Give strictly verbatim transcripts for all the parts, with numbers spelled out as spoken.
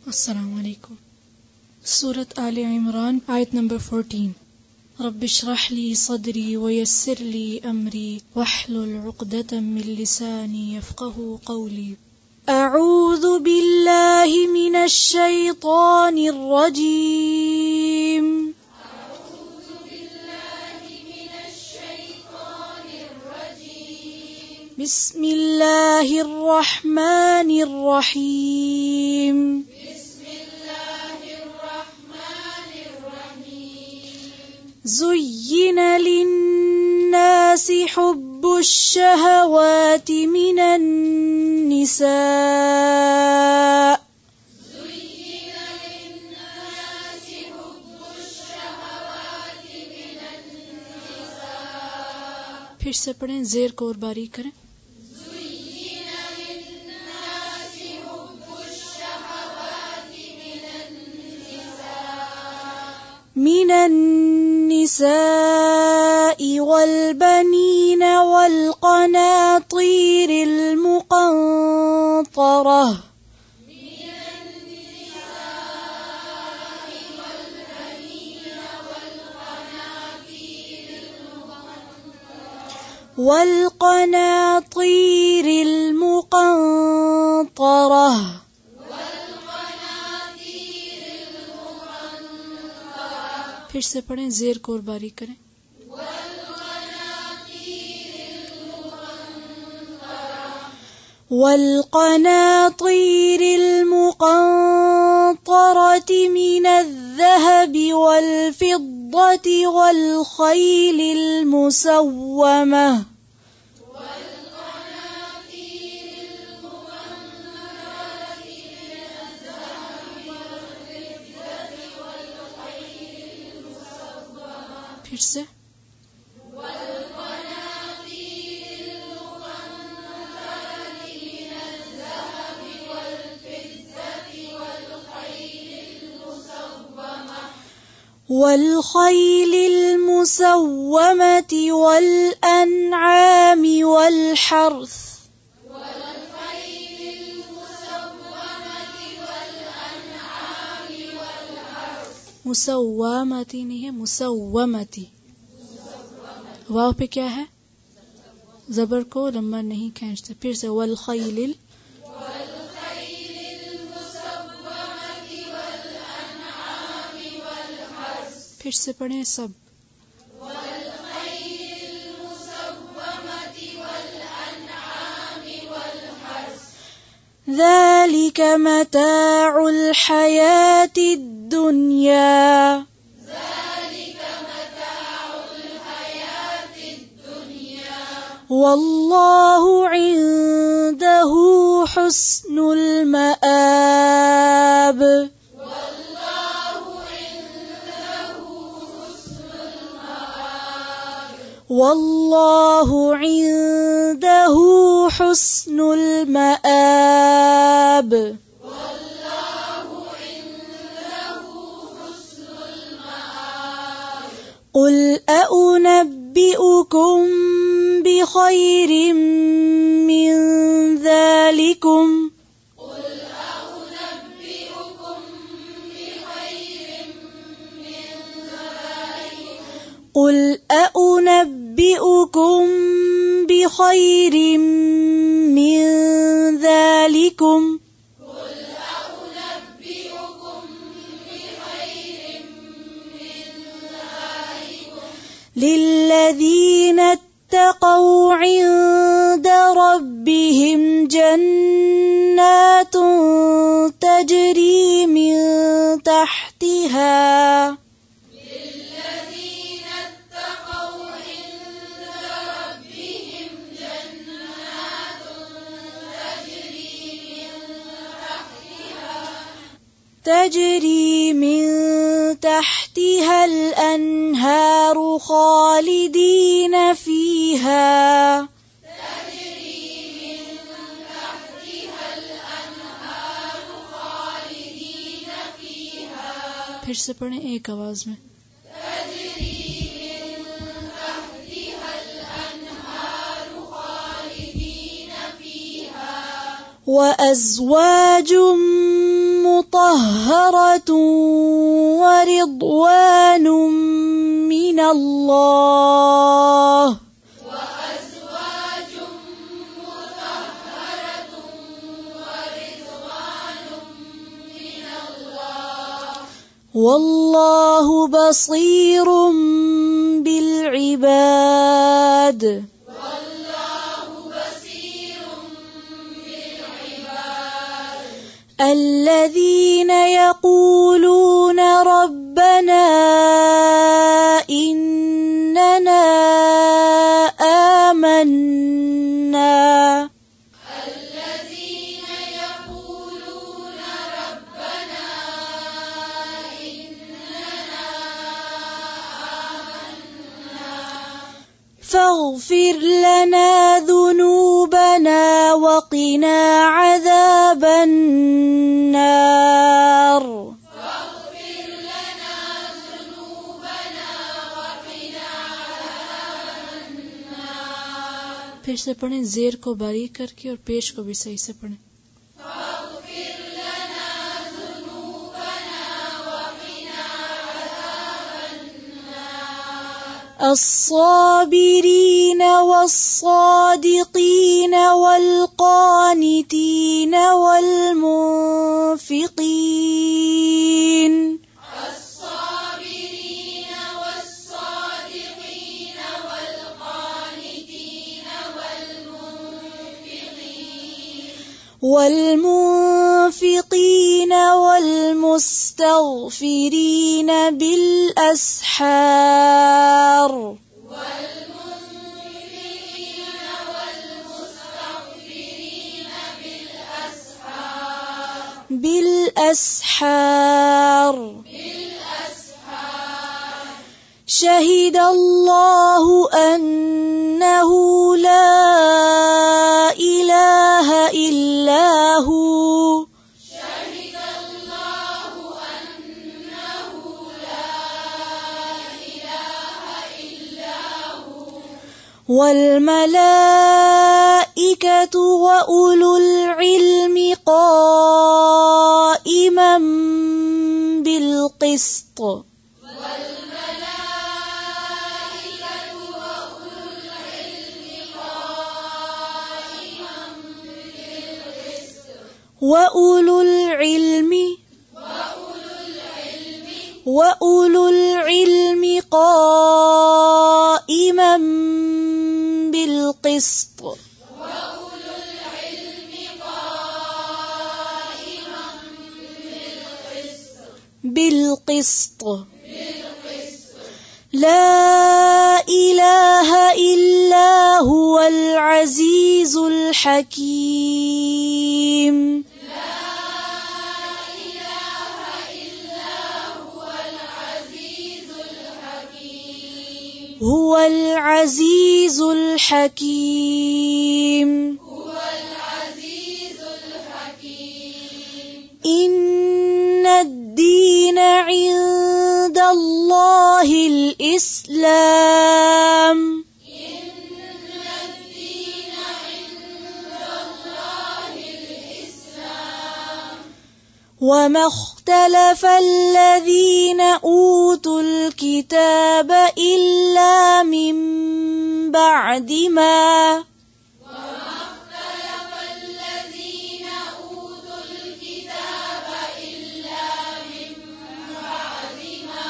अस्सलामु अलैकुम। सूरत आले इमरान आयत नंबर चौदह। रब्बि इश्रह ली सदरी व यस्सिर ली अमरी वहलुल उक़दतम मिन लिसानी यफ़क़हू क़ौली। अऊज़ु बिल्लाहि मिनश शैतानिर रजीम। बिस्मिल्लाहिर रहमानिर रहीम। ज़ुय्यिन लिन्नासि हुब्बुश शहवाति मिनन निसा। फिर से पढ़ें, ज़ेर को और बारीक करें। मिनन निसाइ वल बनीन वल क़नातीरिल मुक़ंतरह वल क़नातीरिल मुक़ंतरह। फिर से पढ़ें, ज़ेर को और बारीक करें। वल क़नातीरिल मुक़ंतरति मिनज़-ज़हबि वल फ़िद्दति वल ख़ैलिल मुसव्वमह फिर से वल ख़ैलिल मुसव्वमति वल अनआमि वल हर्थ। मुसव्वमति नहीं है, मुसव्वमति। वाव पे क्या है? ज़बर को लंबा नहीं खींचते। फिर से वल ख़ैलिल फिर से पढ़ें सब। ذلك متاع الحياة الدنيا والله عنده حسن المآب والله عنده حسن المآب قل أنبئكم بخير من ذلكم قل أنبئكم بخير من ذلكم للذين اتقوا عند ربهم جنات تجري من تحتها تجري من تحتها الأنهار خالدين فيها फिर से पढ़ें एक आवाज में। وأزواج مطهرة مطهرة ورضوان من الله والله بصير بالعباد والله بصير بالعباد الذين يقولون ربنا إننا آمنا فاغفر لنا ذنوبنا وقنا عذاب النار فاغفر لنا ذنوبنا وقنا عذاب النار फिर से पढ़ें ज़ेर को बारीक करके और पेश को भी सही से पढ़ें الصابرين والصادقين والقانتين والمنفقين الصابرين والصادقين والقانتين والمنفقين والمنفقين والمستغفرين بالأسحار والمنفقين والمستغفرين بالأسحار بالأسحار بالأسحار شهد الله أنه لا إله إلا هو والملائكة وأولو العلم قائما بالقسط والملائكة وأولو العلم قائما بالقسط وأولو العلم وأولو العلم قائما بالقسط وأولو العلم قائما بالقسط بالقسط لا إله إلا هو العزيز الحكيم هو العزيز الحكيم هو العزيز الحكيم إن الدين عند الله الإسلام إن الدين عند الله الإسلام وما اختلف الذين أوتوا الكتاب إلا من بعد ما وما اختلف الذين أوتوا الكتاب إلا من بعد ما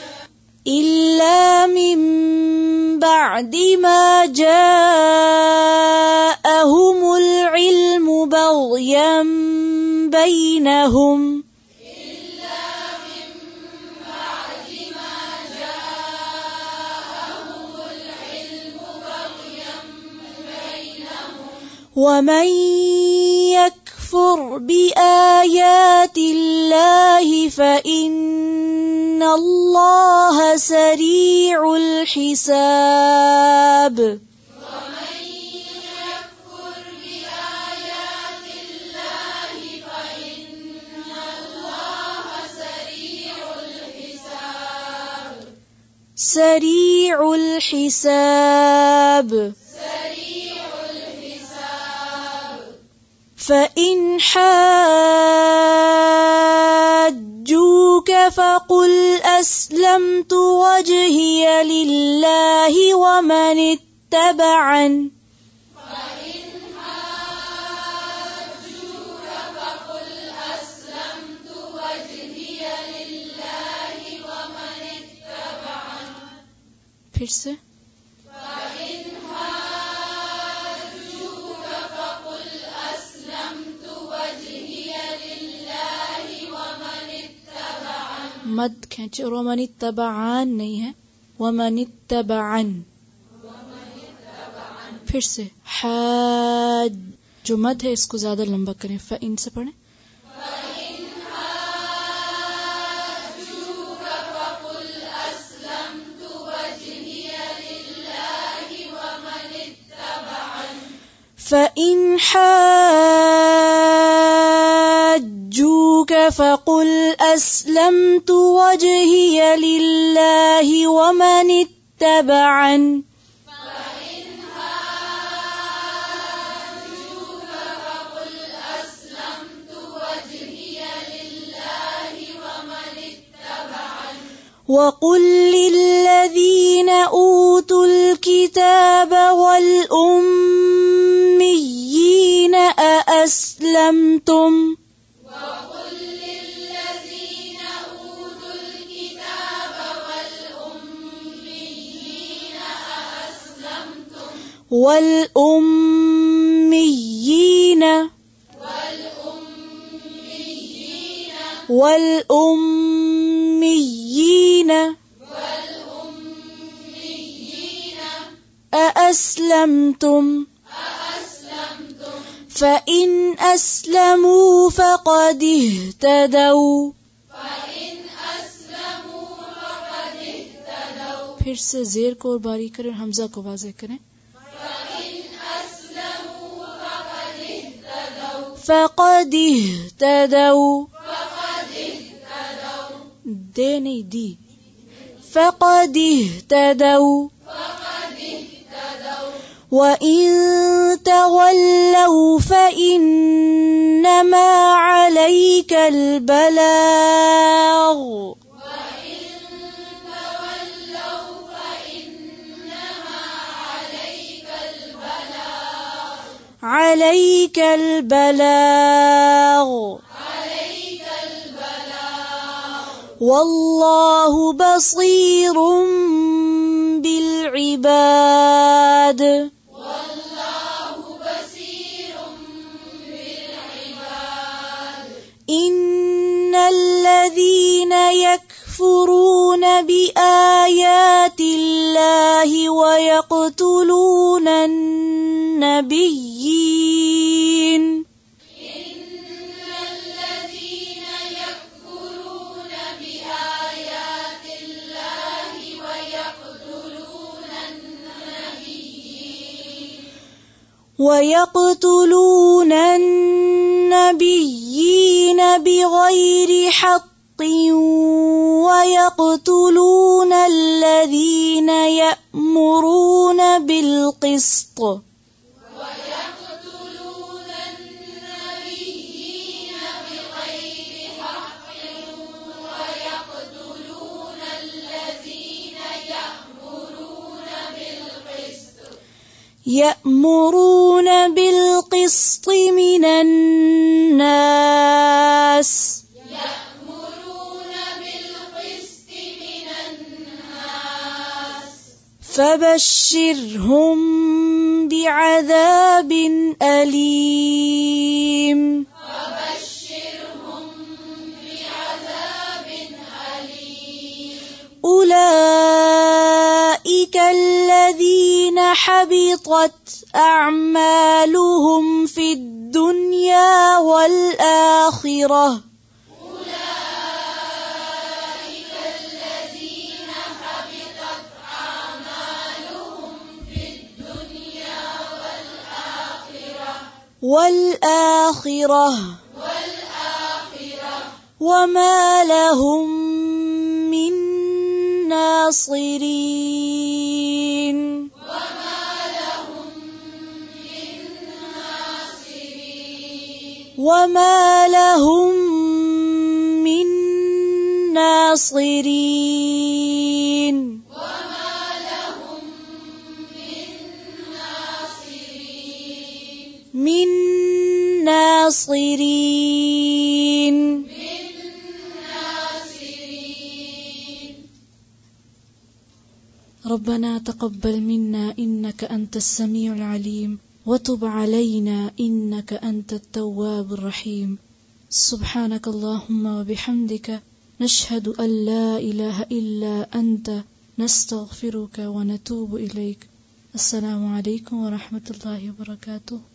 إلا من بعد ما جاءهم العلم بغيا بينهم ومن يكفر بآيات الله فإن الله سريع الحساب ومن يكفر بآيات الله فإن الله سريع الحساب سريع الحساب فإن حاجوك فقل أسلمت وجهي لله ومن اتبعني फिर से मद खींचे और वमन इत्तबअन नहीं है, वमन इत्तबअन। फिर से हाज, जो मद है इसको ज्यादा लंबा करें, फ़इन से पढ़ें। فإن حاجوك فقل أسلمت وجهي لله ومن اتبعني وقل للذين أوتوا الكتاب والأميين أأسلمتم وقل للذين أوتوا الكتاب والأميين أأسلمتم والأميين والأميين والأميين والأميين أأسلمتم فإن أسلموا فقد اهتدوا फिर से जेर को और बारीक करें, हमजा को वाज़ेह करें। फक़द इह्तदौ, दे नहीं दी, फक़द इह्तदौ वइन तवल्लौ फइन्नमा अलैकल बलाग عليك البلاغ والله بصير بالعباد إن الذين يكفرون بآيات الله ويقتلون النبيين إن الذين يكفرون بآيات الله ويقتلون النبيين ويقتلون النبيين بغير حق ويقتلون الذين يأمرون بالقسط ويقتلون النبيين بغير حق ويقتلون الذين يأمرون بالقسط يأمرون بالقسط من الناس فبشرهم بعذاب أليم فبشرهم بعذاب أليم أولئك الذين حبطت أعمالهم في الدنيا والآخرة والآخرة والآخرة وما لهم من ناصرين وما لهم من ناصرين وما لهم من ناصرين ناصرين من ناصرين ربنا تقبل منا إنك أنت السميع العليم وتب علينا إنك أنت التواب الرحيم سبحانك اللهم وبحمدك نشهد أن لا إله إلا أنت نستغفرك ونتوب إليك. السلام عليكم ورحمة الله وبركاته.